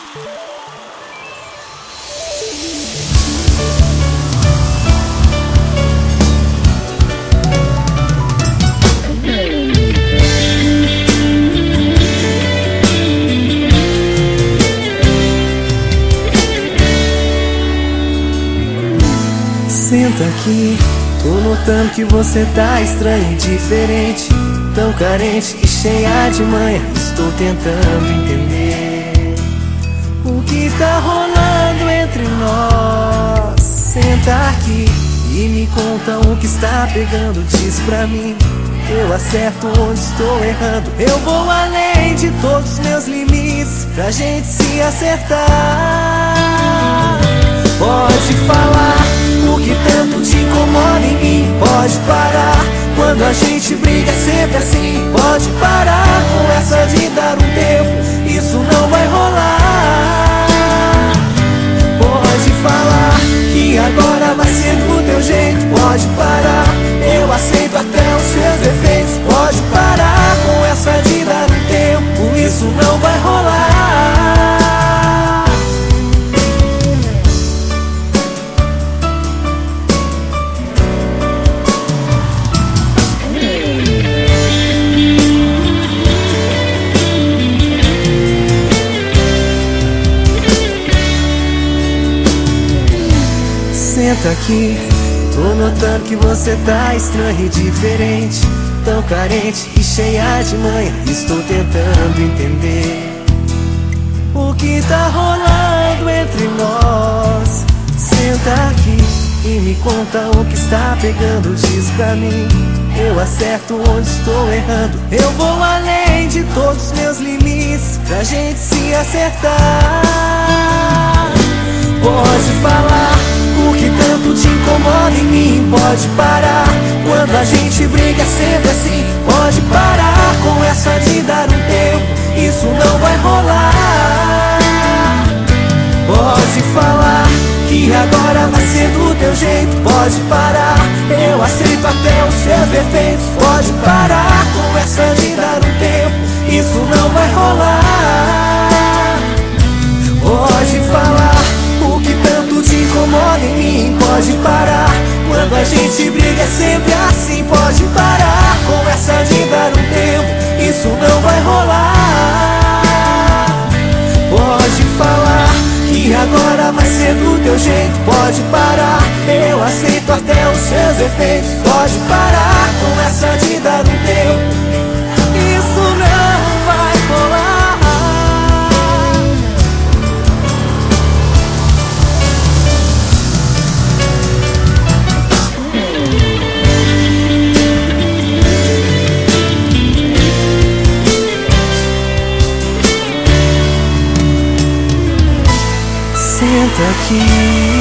Senta aqui, tô notando que você tá estranha e diferente, tão carente e cheia de manha. Estou tentando entender o que tá rolando entre nós. Senta aqui e me conta o que está pegando. Diz pra mim, eu acerto onde estou errando. Eu vou além de todos os meus limites pra gente se acertar. Pode falar o que tanto te incomoda em mim. Pode parar, quando a gente briga é sempre assim. Pode parar com essa de dar um tempo, isso não vai rolar. Pode falar que agora vai ser do teu jeito. Pode parar, eu aceito até os seus defeitos. Pode parar com essa de dar um tempo, isso não vai rolar. Senta aqui, tô notando que você tá estranha e diferente, tão carente e cheia de manha. Estou tentando entender o que tá rolando entre nós. Senta aqui e me conta o que está pegando. Diz pra mim, eu acerto onde estou errando. Eu vou além de todos os meus limites pra gente se acertar. Pode falar o que tanto te incomoda em mim. Pode parar, quando a gente briga é sempre assim. Pode parar com essa de dar um tempo, isso não vai rolar. Pode falar que agora vai ser do teu jeito. Pode parar, eu aceito até os seus defeitos. Pode parar com essa de dar um tempo, isso não vai rolar. Pode falar o que tanto te incomoda em mim. Pode parar, quando a gente briga é sempre assim. Pode parar com essa de dar um tempo, isso não vai rolar. Pode falar que agora vai ser do teu jeito. Pode parar, eu aceito até os seus defeitos. Pode parar com essa de dar um tempo, isso não vai rolar. Senta aqui